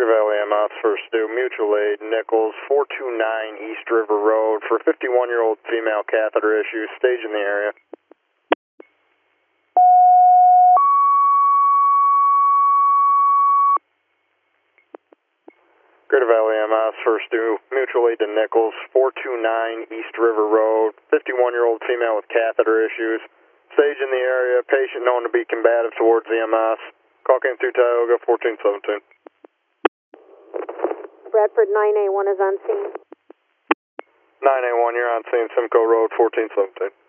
Greater Valley MS, first due, mutual aid, Nichols, 429 East River Road for 51-year-old female catheter issue, stage in the area. Greater Valley MS, first due, mutual aid to Nichols, 429 East River Road, 51-year-old female with catheter issues, stage in the area, patient known to be combative towards the MS. Call came through Tioga, 1417. Bradford 9A1 is on scene. 9A1, you're on scene, Simcoe Road, 1417.